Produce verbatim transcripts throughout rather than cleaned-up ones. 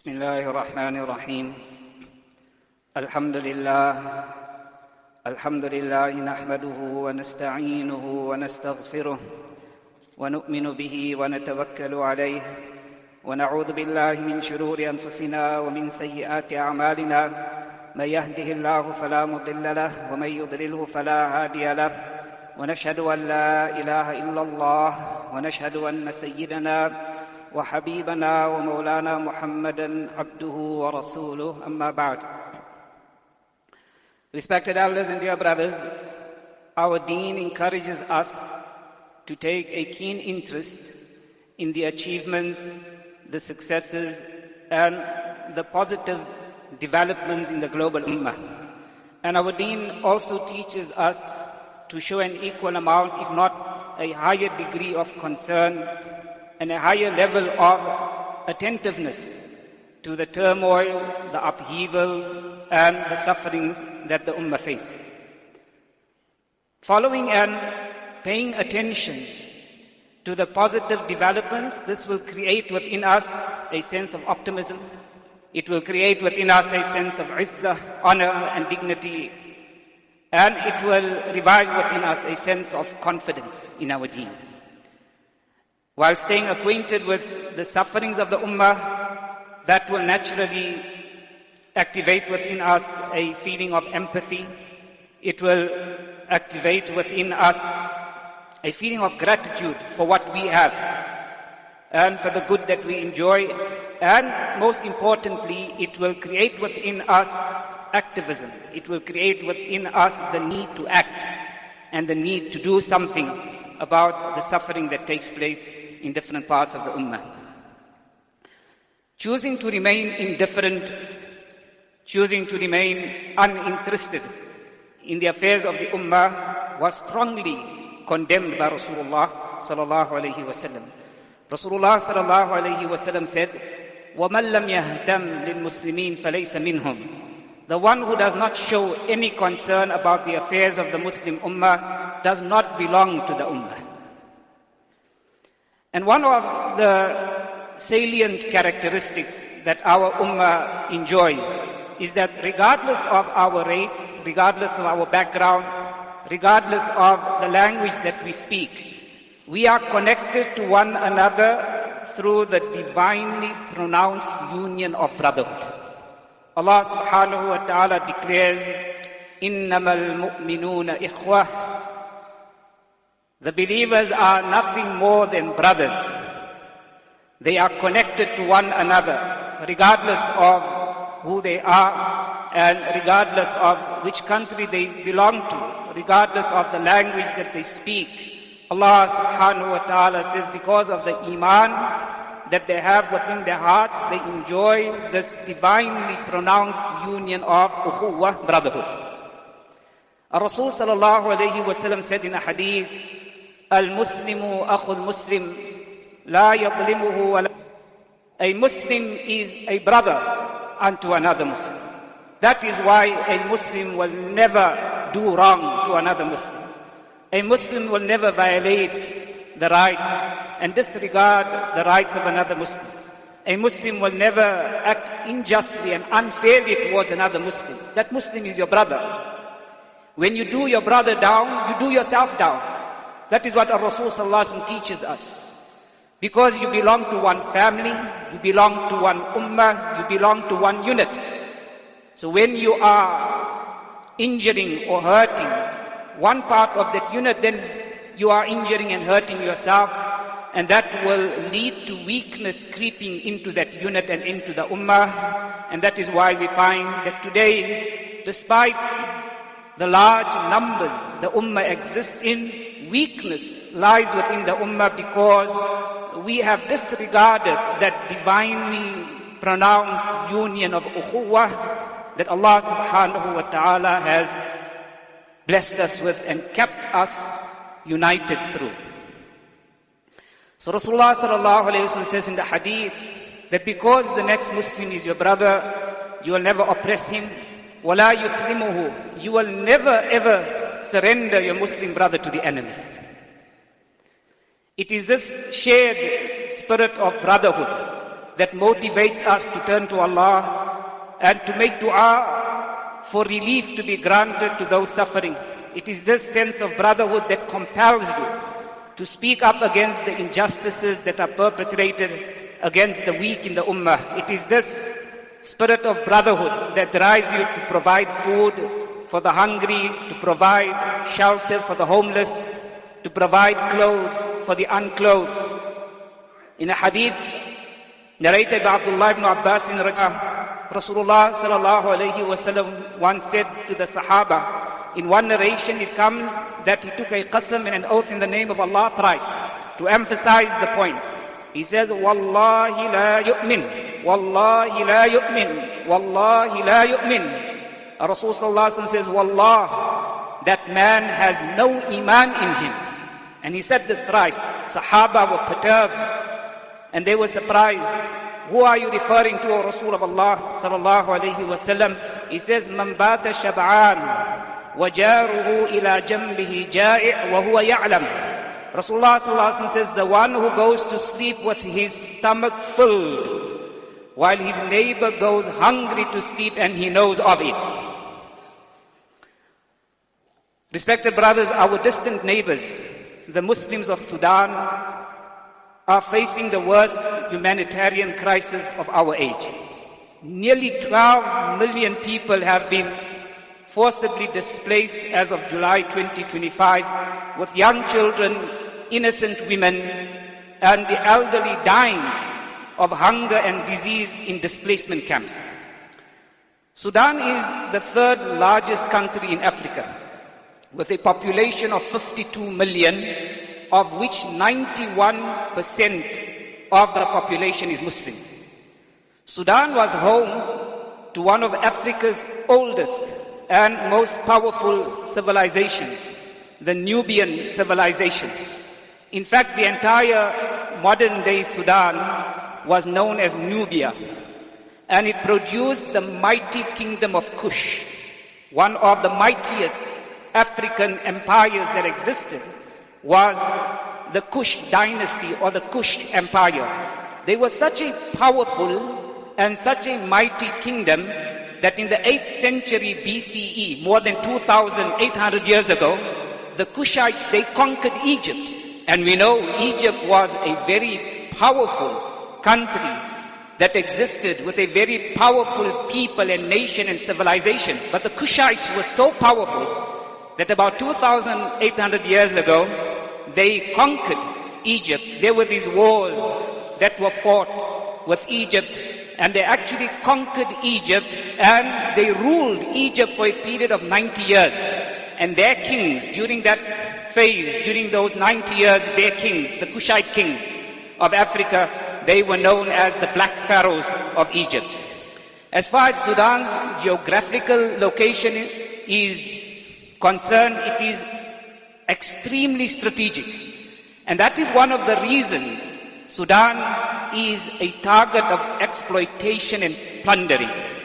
بسم الله الرحمن الرحيم الحمد لله الحمد لله نحمده ونستعينه ونستغفره ونؤمن به ونتوكل عليه ونعوذ بالله من شرور أنفسنا ومن سيئات أعمالنا من يهده الله فلا مضل له ومن يضلله فلا هادي له ونشهد أن لا إله إلا الله ونشهد أن سيدنا وحبيبنا ومولانا محمدا عبده ورسوله أما بعد. Respected elders and dear brothers, our deen encourages us to take a keen interest in the achievements, the successes, and the positive developments in the global ummah. And our deen also teaches us to show an equal amount, if not a higher degree of concern and a higher level of attentiveness to the turmoil, the upheavals, and the sufferings that the ummah face. Following and paying attention to the positive developments, this will create within us a sense of optimism. It will create within us a sense of izzah, honor, and dignity. And it will revive within us a sense of confidence in our deen. While staying acquainted with the sufferings of the ummah, that will naturally activate within us a feeling of empathy. It will activate within us a feeling of gratitude for what we have and for the good that we enjoy. And most importantly, it will create within us activism. It will create within us the need to act and the need to do something about the suffering that takes place in different parts of the ummah. Choosing to remain indifferent, choosing to remain uninterested in the affairs of the ummah was strongly condemned by Rasulullah sallallahu alayhi wa sallam. Rasulullah sallallahu alayhi wa sallam said, وَمَنْ لَمْ يَهْتَمْ لِلْمُسْلِمِينَ فَلَيْسَ مِنْهُمْ. The one who does not show any concern about the affairs of the Muslim ummah does not belong to the ummah. And one of the salient characteristics that our ummah enjoys is that regardless of our race, regardless of our background, regardless of the language that we speak, we are connected to one another through the divinely pronounced union of brotherhood. Allah subhanahu wa ta'ala declares, إِنَّمَا الْمُؤْمِنُونَ إِخْوَةً. The believers are nothing more than brothers. They are connected to one another, regardless of who they are and regardless of which country they belong to, regardless of the language that they speak. Allah subhanahu wa ta'ala says because of the iman that they have within their hearts, they enjoy this divinely pronounced union of ukhuwah, brotherhood. Ar-Rasul sallallahu alayhi wa sallam said in a hadith, Al-Muslimu akhul Muslim, la yadlimuhu wa la. A Muslim is a brother unto another Muslim. That is why a Muslim will never do wrong to another Muslim. A Muslim will never violate the rights and disregard the rights of another Muslim. A Muslim will never act unjustly and unfairly towards another Muslim. That Muslim is your brother. When you do your brother down, you do yourself down. That is what our Rasul sallallahu alaihi wasallam teaches us. Because you belong to one family, you belong to one ummah, you belong to one unit. So when you are injuring or hurting one part of that unit, then you are injuring and hurting yourself, and that will lead to weakness creeping into that unit and into the ummah. And that is why we find that today, despite the large numbers the ummah exists in, weakness lies within the ummah because we have disregarded that divinely pronounced union of ukhuwah that Allah subhanahu wa ta'ala has blessed us with and kept us united through. So Rasulullah sallallahu alayhi wa sallam says in the hadith that because the next Muslim is your brother, you will never oppress him. وَلَا يُسْلِمُهُ. You will never ever surrender your Muslim brother to the enemy. It is this shared spirit of brotherhood that motivates us to turn to Allah and to make dua for relief to be granted to those suffering. It is this sense of brotherhood that compels you to speak up against the injustices that are perpetrated against the weak in the ummah. It is this spirit of brotherhood that drives you to provide food for the hungry, to provide shelter for the homeless, to provide clothes for the unclothed. In a hadith narrated by Abdullah ibn Abbas in Rasulullah sallallahu alayhi wa sallam once said to the Sahaba, in one narration it comes that he took a qasam and an oath in the name of Allah thrice to emphasize the point. He says, Wallahi la yu'min, Wallahi la yu'min, Wallahi la yu'min. Rasul sallallahu alayhi wa sallam says, Wallah, that man has no iman in him. And he said this thrice. Sahaba were perturbed and they were surprised. Who are you referring to, O Rasul of Allah sallallahu alayhi wa sallam? He says, Man bata shab'an وَجَارُهُ إِلَى جَنْبِهِ جَائِعْ وَهُوَ يَعْلَمُ. Rasulullah sallallahu alaihi wasallam says, the one who goes to sleep with his stomach filled, while his neighbor goes hungry to sleep and he knows of it. Respected brothers, our distant neighbors, the Muslims of Sudan, are facing the worst humanitarian crisis of our age. Nearly twelve million people have been forcibly displaced as of July twenty twenty-five, with young children, innocent women, and the elderly dying of hunger and disease in displacement camps. Sudan is the third largest country in Africa, with a population of fifty-two million, of which ninety-one percent of the population is Muslim. Sudan was home to one of Africa's oldest and most powerful civilizations, the Nubian civilization. In fact, the entire modern-day Sudan was known as Nubia, and it produced the mighty kingdom of Kush, one of the mightiest African empires that existed was the Kush dynasty or the Kush empire. They were such a powerful and such a mighty kingdom that in the eighth century B C E, more than two thousand eight hundred years ago, the Kushites, they conquered Egypt. And we know Egypt was a very powerful country that existed with a very powerful people and nation and civilization. But the Kushites were so powerful that about two thousand eight hundred years ago, they conquered Egypt. There were these wars that were fought with Egypt, and they actually conquered Egypt, and they ruled Egypt for a period of ninety years. And their kings, during that phase, during those ninety years, their kings, the Kushite kings of Africa, they were known as the Black Pharaohs of Egypt. As far as Sudan's geographical location is concerned, it is extremely strategic. And that is one of the reasons Sudan is a target of exploitation and plundering.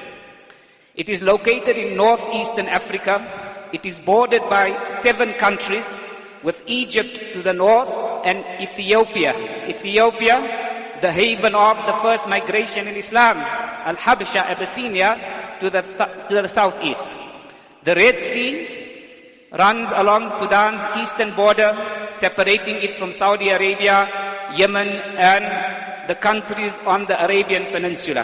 It is located in northeastern Africa. It is bordered by seven countries, with Egypt to the north and Ethiopia. Ethiopia, the haven of the first migration in Islam, Al-Habsha, Abyssinia, to the, th- to the southeast. The Red Sea runs along Sudan's eastern border, separating it from Saudi Arabia, Yemen, and the countries on the Arabian Peninsula.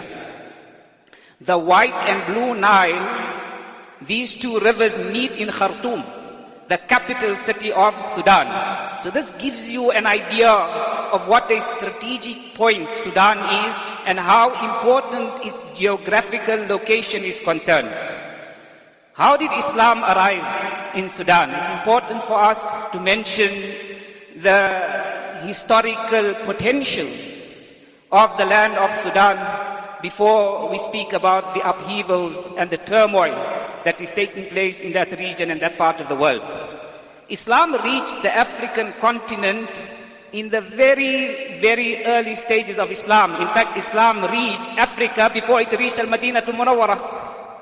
The White and Blue Nile, these two rivers meet in Khartoum, the capital city of Sudan. So this gives you an idea of what a strategic point Sudan is and how important its geographical location is concerned. How did Islam arrive in Sudan? It's important for us to mention the historical potentials of the land of Sudan before we speak about the upheavals and the turmoil that is taking place in that region and that part of the world. Islam reached the African continent in the very, very early stages of Islam. In fact, Islam reached Africa before it reached Al-Madinatul Munawwarah.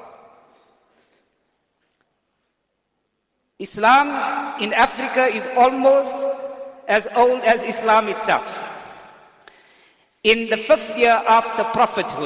Islam in Africa is almost as old as Islam itself. In the fifth year after prophethood,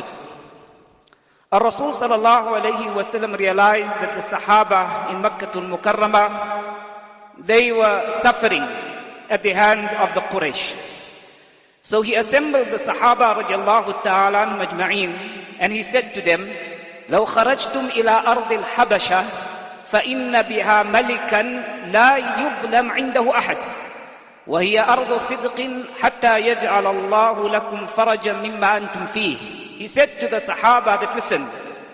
Rasul sallallahu alayhi wasallam realized that the Sahaba in Makkah al-Mukarramah, they were suffering at the hands of the Quraysh. So he assembled the Sahaba radiallahu ta'ala majma'in, and he said to them, لو خرجتم إلى أرض الحبشة فإن بها ملكا لا يظلم عنده أحد وهي أرض صدق حتى يجعل الله لكم فرجا مما أنتم فيه. He said to the Sahaba that, listen,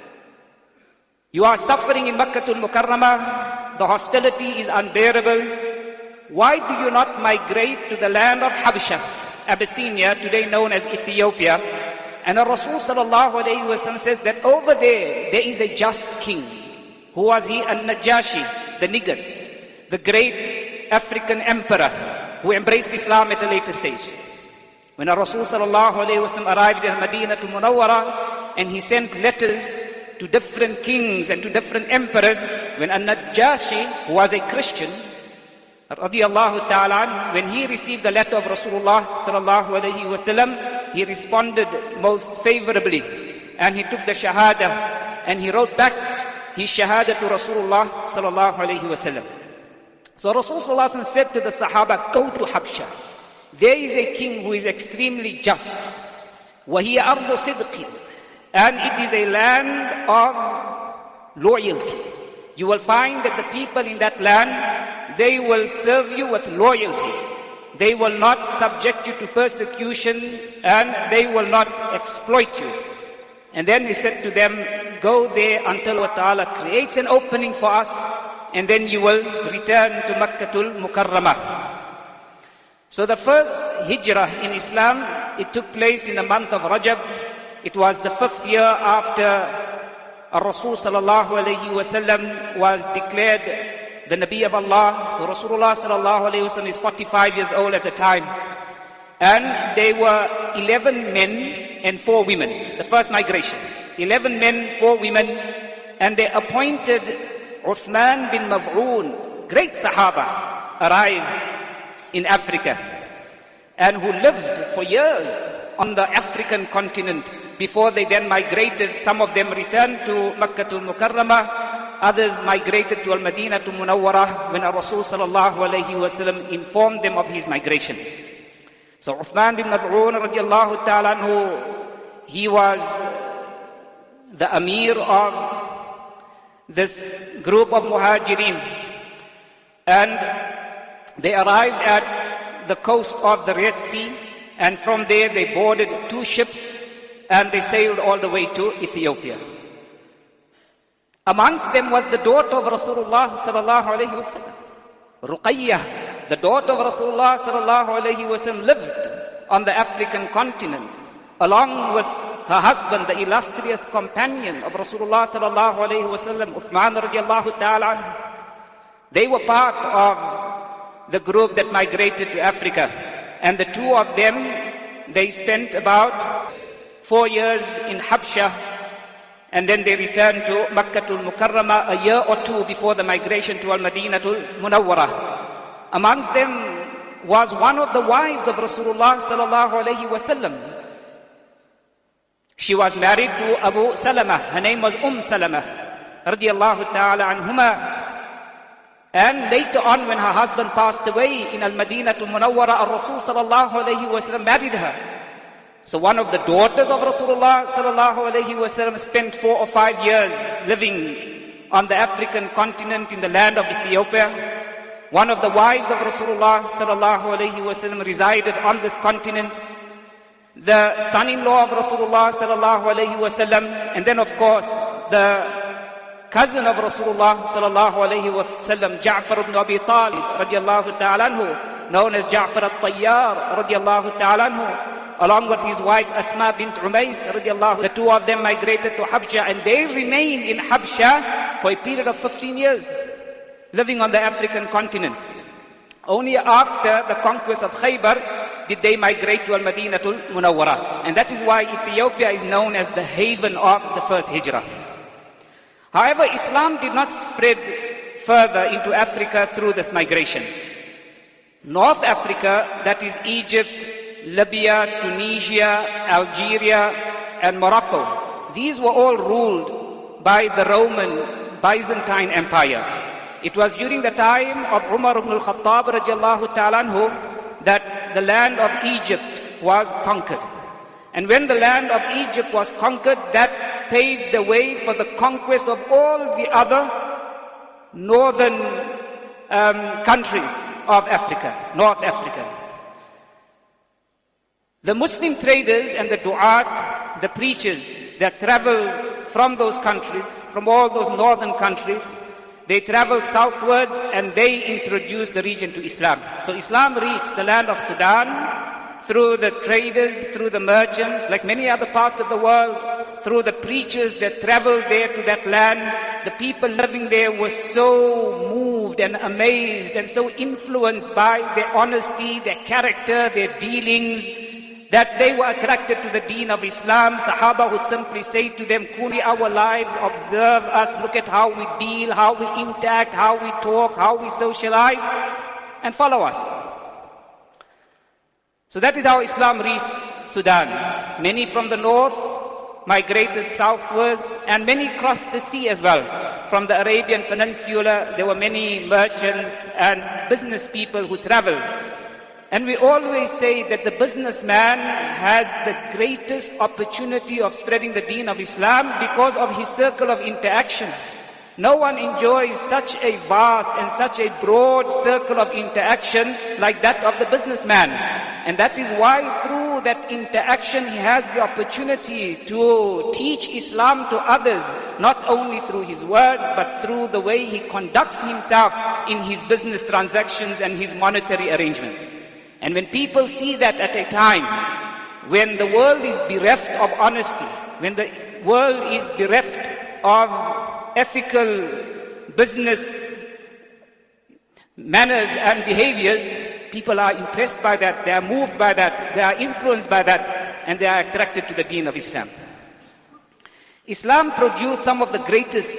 you are suffering in Makkah al-Mukarramah, the hostility is unbearable. Why do you not migrate to the land of Habasha, Abyssinia, today known as Ethiopia? And the Rasul sallallahu alayhi wa sallam says that over there, there is a just king. Who was he? An-Najashi, the Negus, the great African emperor who embraced Islam at a later stage. When the Rasul sallallahu alayhi wa sallam arrived in Medina to Munawwara, and he sent letters to different kings and to different emperors, when An-Najashi, who was a Christian, radiyallahu ta'ala, when he received the letter of Rasulullah sallallahu alayhi wa sallam, he responded most favorably, and he took the shahada, and he wrote back his shahada to Rasulullah sallallahu alayhi wa sallam. So Rasulullah sallallahu alayhi wa sallam said to the Sahaba, go to Habsha. There is a king who is extremely just. وَهِيَ أَرْضُ صِدْقٍ, and it is a land of loyalty. You will find that the people in that land, they will serve you with loyalty. They will not subject you to persecution, and they will not exploit you. And then he said to them, go there until Allah Ta'ala creates an opening for us, and then you will return to Makkatul Mukarramah. So the first hijrah in Islam, it took place in the month of Rajab. It was the fifth year after Rasul sallallahu alayhi wa sallam was declared the Nabi of Allah. So Rasulullah sallallahu alayhi wa sallam is forty-five years old at the time. And they were eleven men and four women. The first migration. eleven men, four women. And they appointed Uthman bin Maf'un, great Sahaba, arrived in Africa, and who lived for years on the African continent before they then migrated. Some of them returned to Makkah al-Mukarramah, others migrated to Al-Madinah to Munawwara when Rasul sallallahu alayhi wa sallam informed them of his migration. So Uthman bin Maf'un radiallahu ta'ala anhu, he was the Amir of this group of Muhajirin, and they arrived at the coast of the Red Sea, and from there they boarded two ships and they sailed all the way to Ethiopia. Amongst them was the daughter of Rasulullah sallallahu alayhi wa sallam, Ruqayyah. The daughter of Rasulullah sallallahu alayhi wa sallam lived on the African continent along with her husband, the illustrious companion of Rasulullah sallallahu alayhi wa sallam, Uthman radiallahu ta'ala. They were part of the group that migrated to Africa. And the two of them, they spent about four years in Habsha, and then they returned to Makkah al-Mukarramah a year or two before the migration to Al-Madinah al-Munawwara. Amongst them was one of the wives of Rasulullah sallallahu alayhi wa sallam. She was married to Abu Salama. Her name was Umm Salama radiyallahu ta'ala anhuma. And later on, when her husband passed away in Al-Madinah to Munawwara, Al-Rasul sallallahu alayhi wa sallam married her. So one of the daughters of Rasulullah sallallahu alayhi wa sallam spent four or five years living on the African continent in the land of Ethiopia. One of the wives of Rasulullah sallallahu alayhi wa sallam resided on this continent. The son-in-law of Rasulullah sallallahu alayhi wa sallam, and then of course the cousin of Rasulullah sallallahu alayhi wa sallam, Ja'far ibn Abi Talib radiallahu ta'ala anhu, known as Ja'far al-Tayyar radiallahu ta'ala anhu, along with his wife Asma bint Umays radiallahu. The two of them migrated to Habsha, and they remained in Habsha for a period of fifteen years, living on the African continent. Only after the conquest of Khaybar did they migrate to Al-Madinah al-Munawwara. And that is why Ethiopia is known as the haven of the first hijrah. However, Islam did not spread further into Africa through this migration. North Africa, that is Egypt Libya, Tunisia, Algeria, and Morocco. These were all ruled by the Roman Byzantine Empire. It was during the time of Umar ibn al-Khattab radiallahu ta'ala anhu that the land of Egypt was conquered. And when the land of Egypt was conquered, that paved the way for the conquest of all the other northern um, countries of Africa, North Africa. The Muslim traders and the du'at, the preachers that travel from those countries, from all those northern countries, they traveled southwards and they introduced the region to Islam. So Islam reached the land of Sudan through the traders, through the merchants, like many other parts of the world, through the preachers that traveled there to that land. The people living there were so moved and amazed and so influenced by their honesty, their character, their dealings, that they were attracted to the deen of Islam. Sahaba would simply say to them, Kuni, our lives, observe us, look at how we deal, how we interact, how we talk, how we socialize, and follow us. So that is how Islam reached Sudan. Many from the north migrated southwards, and many crossed the sea as well. From the Arabian Peninsula, there were many merchants and business people who traveled. And we always say that the businessman has the greatest opportunity of spreading the deen of Islam because of his circle of interaction. No one enjoys such a vast and such a broad circle of interaction like that of the businessman. And that is why through that interaction he has the opportunity to teach Islam to others, not only through his words, but through the way he conducts himself in his business transactions and his monetary arrangements. And when people see that at a time when the world is bereft of honesty, when the world is bereft of ethical business manners and behaviors, people are impressed by that, they are moved by that, they are influenced by that, and they are attracted to the deen of Islam. Islam produced some of the greatest,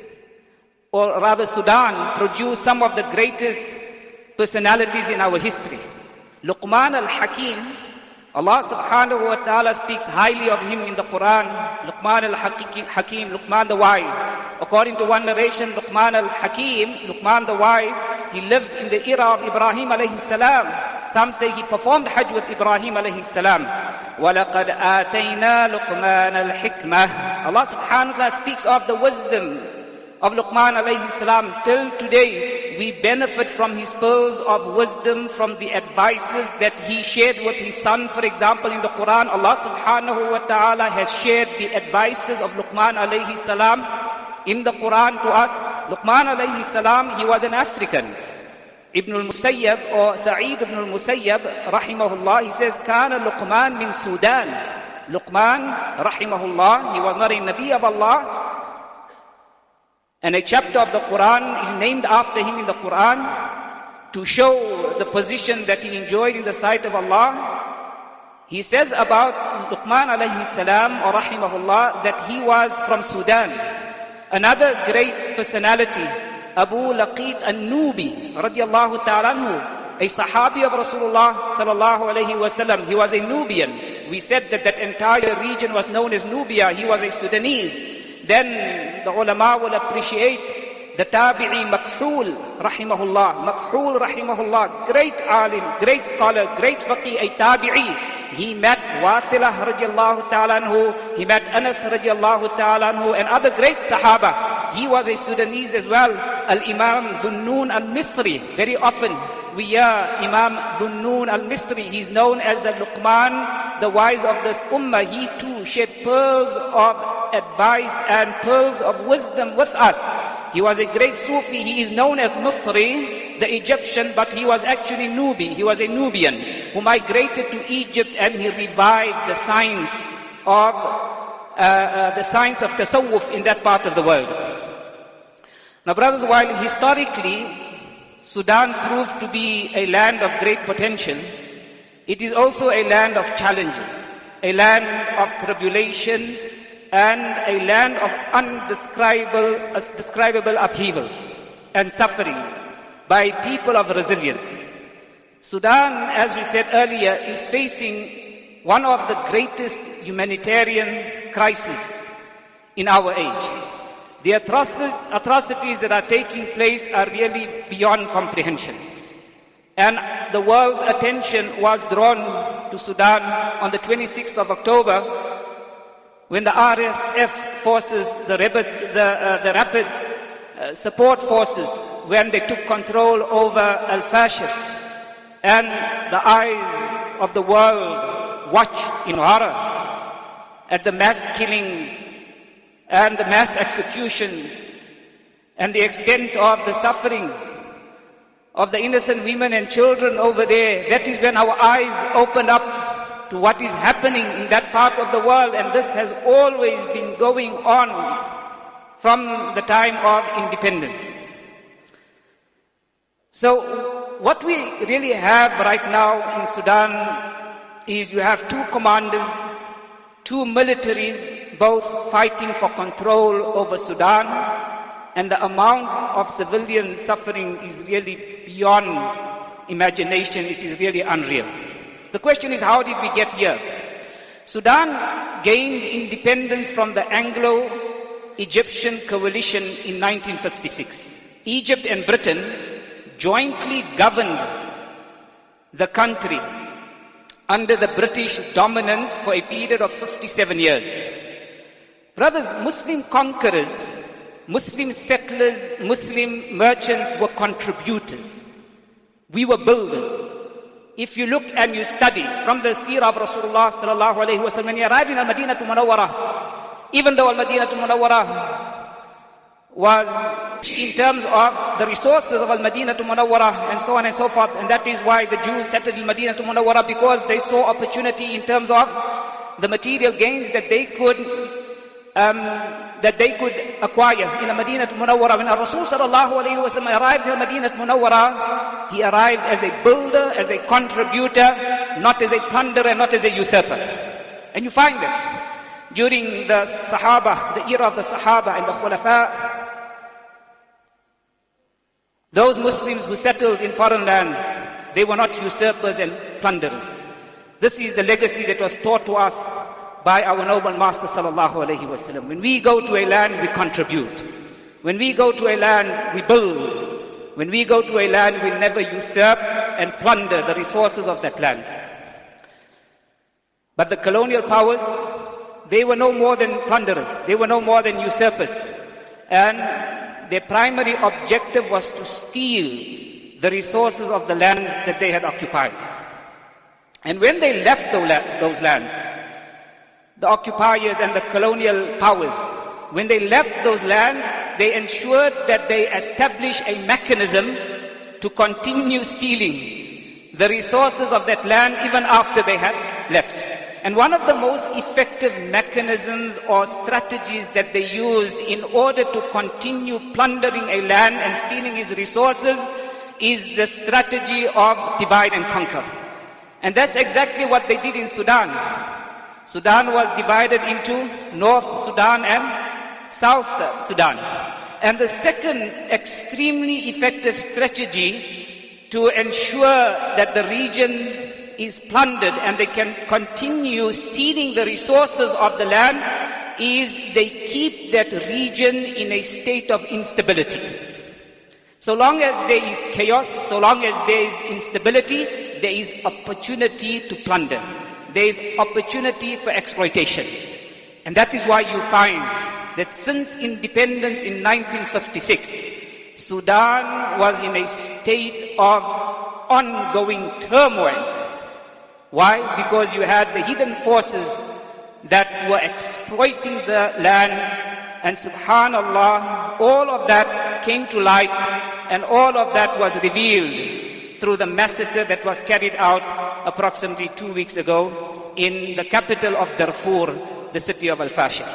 or rather Sudan produced some of the greatest personalities in our history. Luqman al-Hakim, Allah subhanahu wa ta'ala speaks highly of him in the Quran. Luqman al-Hakim, Luqman the wise. According to one narration, Luqman al-Hakim, Luqman the wise, he lived in the era of Ibrahim alayhi salam. Some say he performed Hajj with Ibrahim alayhi salam. وَلَقَدْ آتَيْنَا لُقْمَانَ الْحِكْمَةِ. Allah subhanahu wa ta'ala speaks of the wisdom of Luqman alayhi salam. Till today, we benefit from his pearls of wisdom, from the advices that he shared with his son. For example, in the Quran, Allah subhanahu wa ta'ala has shared the advices of Luqman alayhi salam in the Quran to us. Luqman alayhi salam, he was an African. Ibn al-Musayyab, or Sa'id ibn al-Musayyab, rahimahullah, he says, Kana Luqman min Sudan. Luqman, rahimahullah, he was not a Nabi of Allah. And a chapter of the Quran is named after him in the Quran to show the position that he enjoyed in the sight of Allah. He says about Luqman alayhi salam, or rahimahullah, that he was from Sudan. Another great personality, Abu Laqit al-Nubi, radiallahu ta'ala anhu, a sahabi of Rasulullah sallallahu alayhi wasallam. He was a Nubian. We said that that entire region was known as Nubia. He was a Sudanese. Then the ulama will appreciate the tabi'i Makhul rahimahullah. Makhul rahimahullah, great alim, great scholar, great faqih, a tabi'i. He met Wasilah radiallahu ta'ala anhu, he met Anas radiallahu ta'ala anhu, and other great sahaba. He was a Sudanese as well. Al-Imam Dhunnun al-Misri, very often we hear Imam Dhunnun al-Misri. He's known as the Luqman, the wise of this ummah. He too shared pearls of advice and pearls of wisdom with us. He was a great Sufi. He is known as Misri, the Egyptian, but he was actually Nubi. He was a Nubian who migrated to Egypt, and he revived the science of uh, uh, the science of tasawwuf in that part of the world. Now, brothers, while historically Sudan proved to be a land of great potential, it is also a land of challenges, a land of tribulation, and a land of undescribable describable upheavals and sufferings by people of resilience. Sudan, as we said earlier, is facing one of the greatest humanitarian crises in our age. The atrocities that are taking place are really beyond comprehension. And the world's attention was drawn to Sudan on the twenty-sixth of October when the R S F forces, the, the, uh, the rapid uh, support forces, when they took control over Al-Fashir. And the eyes of the world watch in horror at the mass killings and the mass execution and the extent of the suffering of the innocent women and children over there. That is when our eyes open up to what is happening in that part of the world, and this has always been going on from the time of independence. So what we really have right now in Sudan is you have two commanders, two militaries, both fighting for control over Sudan, and the amount of civilian suffering is really beyond imagination. It is really unreal. The question is, how did we get here? Sudan gained independence from the Anglo-Egyptian coalition in nineteen fifty-six. Egypt and Britain jointly governed the country under the British dominance for a period of fifty-seven years. Brothers, Muslim conquerors, Muslim settlers, Muslim merchants were contributors. We were builders. If you look and you study from the seerah of Rasulullah sallallahu alayhi wa sallam, when he arrived in Al-Madinah Munawwarah, even though Al-Madinah Munawwarah was in terms of the resources of Al-Madinah Munawwarah and so on and so forth, and that is why the Jews settled in Madinah Munawwarah, because they saw opportunity in terms of the material gains that they could um, that they could acquire in Madinah Munawwarah. When Rasul sallallahu alayhi wa sallam arrived in Madinah Munawwarah, he arrived as a builder, as a contributor, not as a plunderer, not as a usurper. And you find that during the Sahaba, the era of the Sahaba and the Khulafa, those Muslims who settled in foreign lands, they were not usurpers and plunderers. This is the legacy that was taught to us by our noble Master sallallahu alayhi wa sallam. When we go to a land, we contribute. When we go to a land, we build. When we go to a land, we never usurp and plunder the resources of that land. But the colonial powers, they were no more than plunderers. They were no more than usurpers. And their primary objective was to steal the resources of the lands that they had occupied. And when they left those lands, the occupiers and the colonial powers, when they left those lands, they ensured that they establish a mechanism to continue stealing the resources of that land even after they had left. And one of the most effective mechanisms or strategies that they used in order to continue plundering a land and stealing its resources is the strategy of divide and conquer. And that's exactly what they did in Sudan. Sudan was divided into North Sudan and South Sudan. And the second extremely effective strategy to ensure that the region is plundered and they can continue stealing the resources of the land is they keep that region in a state of instability. So long as there is chaos, so long as there is instability, there is opportunity to plunder. There is opportunity for exploitation. And that is why you find that since independence in nineteen fifty-six, Sudan was in a state of ongoing turmoil. Why? Because you had the hidden forces that were exploiting the land, and subhanallah, all of that came to light, and all of that was revealed through the massacre that was carried out approximately two weeks ago in the capital of Darfur, the city of Al-Fashir.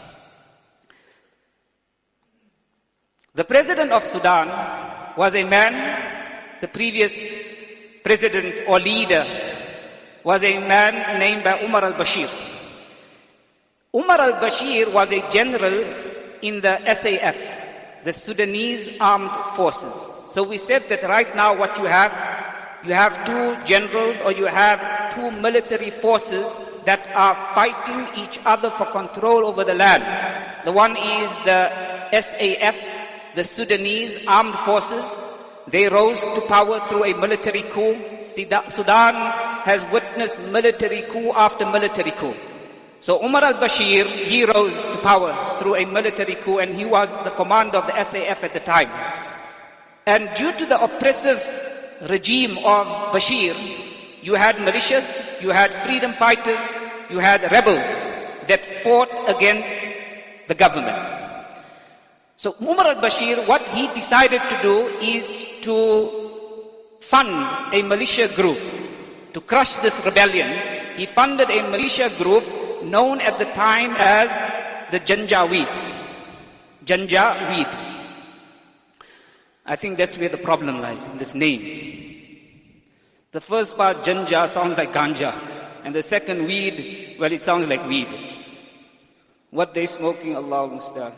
The president of Sudan was a man, the previous president or leader was a man named by Umar al-Bashir. Umar al-Bashir was a general in the S A F, the Sudanese Armed Forces. So we said that right now what you have, you have two generals or you have two military forces that are fighting each other for control over the land. The one is the S A F, the Sudanese Armed Forces. They rose to power through a military coup. Sudan has witnessed military coup after military coup. So Umar al-Bashir, he rose to power through a military coup, and he was the commander of the S A F at the time. And due to the oppressive regime of Bashir, you had militias, you had freedom fighters, you had rebels that fought against the government. So Umar al-Bashir, what he decided to do is to fund a militia group to crush this rebellion. He funded a militia group known at the time as the Janjaweed. Janjaweed. I think that's where the problem lies, in this name. The first part, Janja, sounds like ganja. And the second, weed, well, it sounds like weed. What they smoking, Allah Musta'an.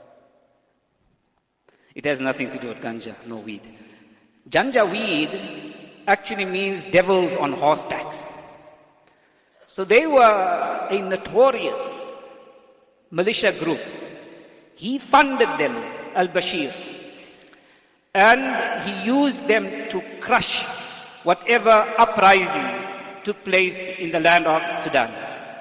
It has nothing to do with ganja, no weed. Janjaweed actually means devils on horsebacks. So they were a notorious militia group. He funded them, al-Bashir, and he used them to crush whatever uprisings took place in the land of Sudan.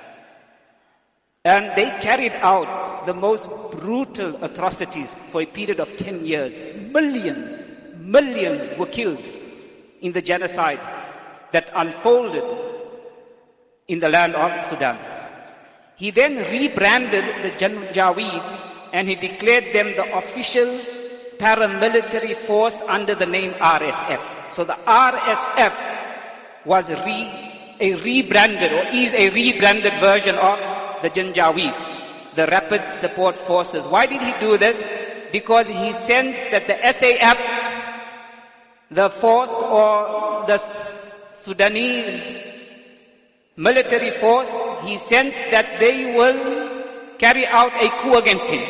And they carried out the most brutal atrocities for a period of ten years. Millions, millions were killed in the genocide that unfolded in the land of Sudan. He then rebranded the Janjaweed and he declared them the official paramilitary force under the name R S F. So the R S F was re, a rebranded or is a rebranded version of the Janjaweed, the Rapid Support Forces. Why did he do this? Because he sensed that the S A F, the force or the Sudanese military force, he sensed that they will carry out a coup against him.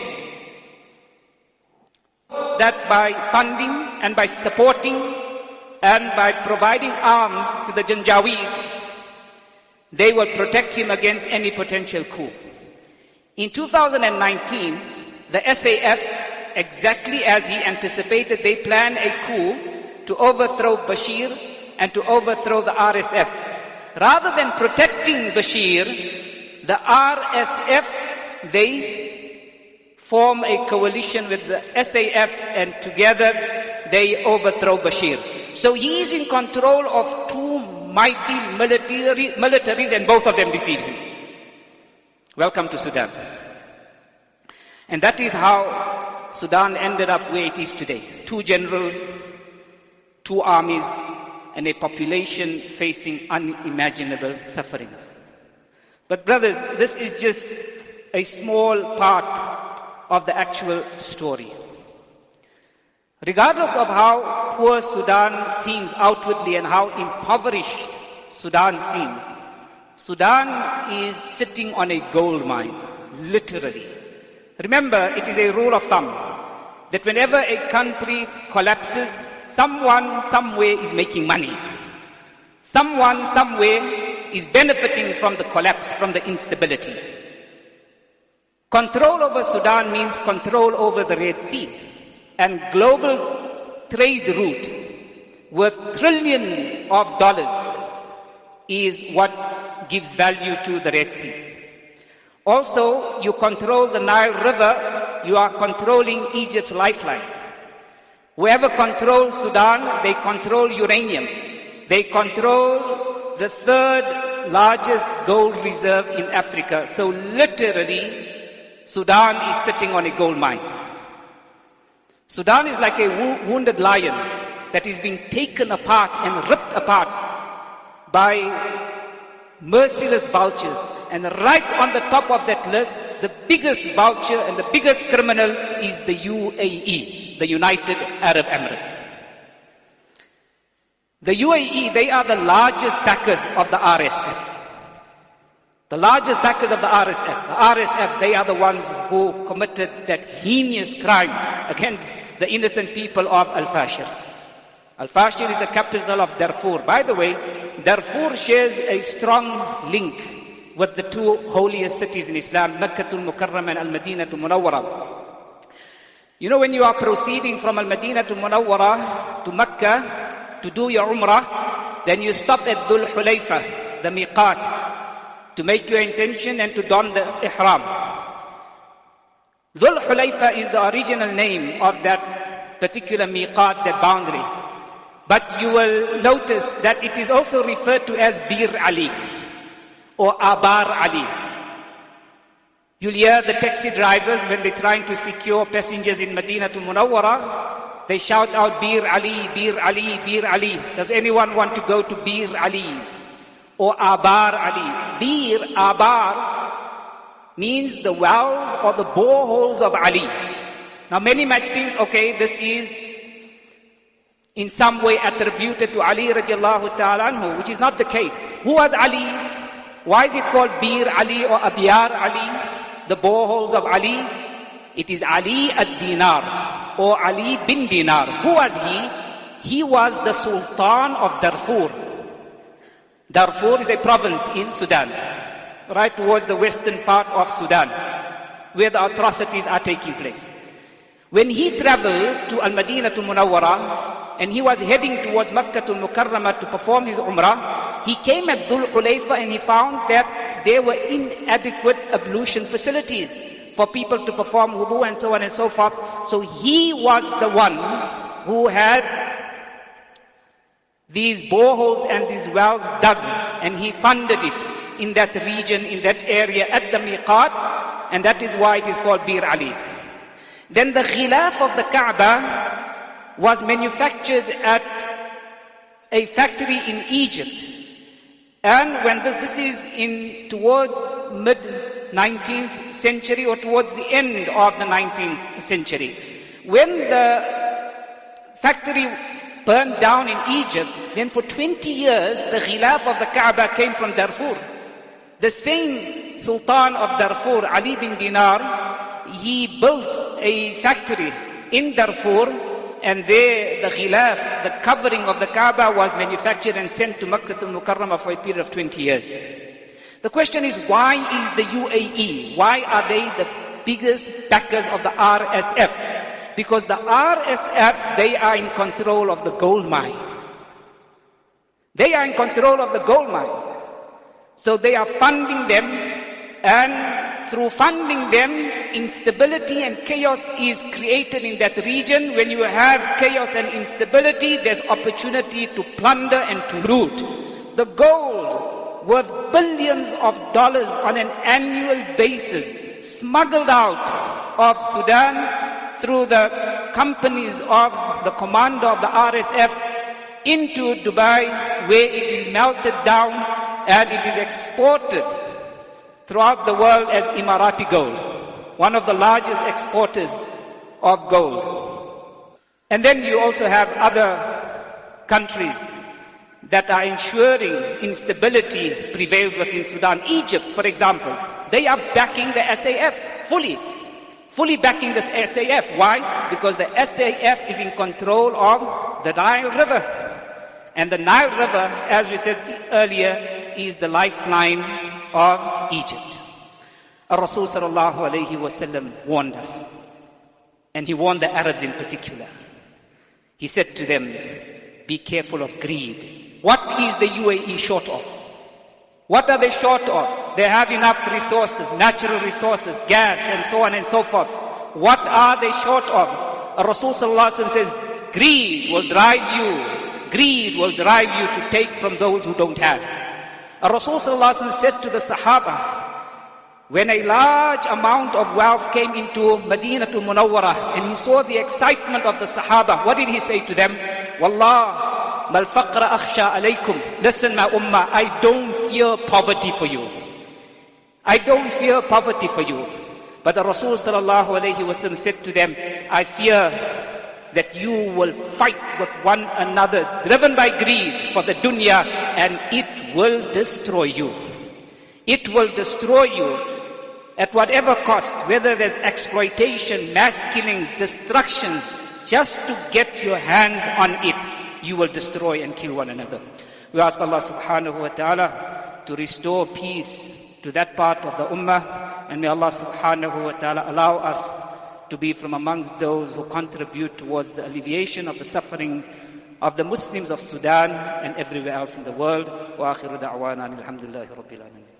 That by funding and by supporting and by providing arms to the Janjaweed, they will protect him against any potential coup. In two thousand nineteen, the S A F, exactly as he anticipated, they planned a coup to overthrow Bashir and to overthrow the R S F. Rather than protecting Bashir, the R S F, they form a coalition with the S A F and together they overthrow Bashir. So he is in control of two mighty military, militaries and both of them deceive him. Welcome to Sudan. And that is how Sudan ended up where it is today. Two generals, two armies, and a population facing unimaginable sufferings. But brothers, this is just a small part of the actual story. Regardless of how poor Sudan seems outwardly and how impoverished Sudan seems, Sudan is sitting on a gold mine, literally. Remember, it is a rule of thumb that whenever a country collapses, someone somewhere is making money. Someone somewhere is benefiting from the collapse, from the instability. Control over Sudan means control over the Red Sea. And global trade route worth trillions of dollars is what gives value to the Red Sea. Also, you control the Nile River, you are controlling Egypt's lifeline. Whoever controls Sudan, they control uranium. They control the third largest gold reserve in Africa. So literally, Sudan is sitting on a gold mine. Sudan is like a wo- wounded lion that is being taken apart and ripped apart by merciless vultures. And right on the top of that list, the biggest vulture and the biggest criminal is the U A E, the United Arab Emirates. The U A E, they are the largest backers of the R S F. The largest backers of the R S F. The R S F, they are the ones who committed that heinous crime against the innocent people of Al-Fashir. Al-Fashir is the capital of Darfur. By the way, Darfur shares a strong link with the two holiest cities in Islam, Makkatul Mukarram and Al-Madinatul Munawwara. You know, when you are proceeding from Al-Madinatul Munawwara to Makkah to do your Umrah, then you stop at Dhul Hulayfa, the Miqat, to make your intention and to don the Ihram. Dhul Hulayfa is the original name of that particular Miqat, that boundary. But you will notice that it is also referred to as Bir Ali or Abar Ali. You'll hear the taxi drivers when they're trying to secure passengers in Madinatul Munawwara, they shout out Bir Ali, Bir Ali, Bir Ali. Does anyone want to go to Bir Ali or Abar Ali? Bir, Abar means the wells or the boreholes of Ali. Now many might think, okay, this is in some way attributed to Ali radiallahu ta'ala anhu, which is not the case. Who was Ali? Why is it called Bir Ali or Abiyar Ali? The boreholes of Ali? It is Ali ad-Dinar or Ali bin Dinar. Who was he? He was the Sultan of Darfur. Darfur is a province in Sudan, right towards the western part of Sudan, where the atrocities are taking place. When he traveled to Al-Madinatul Munawwara, and he was heading towards Makkatul Mukarramah to perform his Umrah, he came at Dhul Hulayfa and he found that there were inadequate ablution facilities for people to perform wudu and so on and so forth. So he was the one who had these boreholes and these wells dug, and he funded it in that region, in that area at the Miqat, and that is why it is called Bir Ali. Then the Ghilaf of the Kaaba was manufactured at a factory in Egypt. And when this, this is in towards mid nineteenth century or towards the end of the nineteenth century. When the factory burned down in Egypt, then for twenty years the Ghilaf of the Kaaba came from Darfur. The same Sultan of Darfur, Ali bin Dinar, he built a factory in Darfur, and there the Ghilaf, the covering of the Kaaba, was manufactured and sent to Makkatul Mukarramah for a period of twenty years. The question is, why is the U A E, why are they the biggest backers of the R S F? Because the R S F, they are in control of the gold mines. They are in control of the gold mines. So they are funding them, and through funding them, instability and chaos is created in that region. When you have chaos and instability, there's opportunity to plunder and to loot. The gold, worth billions of dollars on an annual basis, smuggled out of Sudan through the companies of the commander of the R S F into Dubai, where it is melted down and it is exported throughout the world as Emirati gold, one of the largest exporters of gold. And then you also have other countries that are ensuring instability prevails within Sudan. Egypt, for example, they are backing the S A F fully, fully backing the S A F. Why? Because the S A F is in control of the Nile River. And the Nile River, as we said earlier, is the lifeline of Egypt. Rasul sallallahu alayhi wa sallam warned us, and he warned the Arabs in particular. He said to them, be careful of greed. What is the U A E short of? What are they short of? They have enough resources, natural resources, gas and so on and so forth. What are they short of? Rasul sallallahu alayhi wa sallam says, greed will drive you, greed will drive you to take from those who don't have. Rasul sallallahu alayhi wa sallam said to the Sahaba, when a large amount of wealth came into Madinatul Munawwara and he saw the excitement of the Sahaba, what did he say to them? Wallah, mal faqra akhsha alaykum. Listen, my ummah, I don't fear poverty for you. I don't fear poverty for you. But the Rasul sallallahu alayhi wa sallam said to them, I fear that you will fight with one another, driven by greed for the dunya, and it will destroy you. It will destroy you at whatever cost, whether there's exploitation, mass killings, destructions, just to get your hands on it. you will destroy and kill one another. We ask Allah subhanahu wa ta'ala to restore peace to that part of the ummah, and may Allah subhanahu wa ta'ala allow us to be from amongst those who contribute towards the alleviation of the sufferings of the Muslims of Sudan and everywhere else in the world. Wa akhiru da'wana alhamdulillahi rabbil alamin.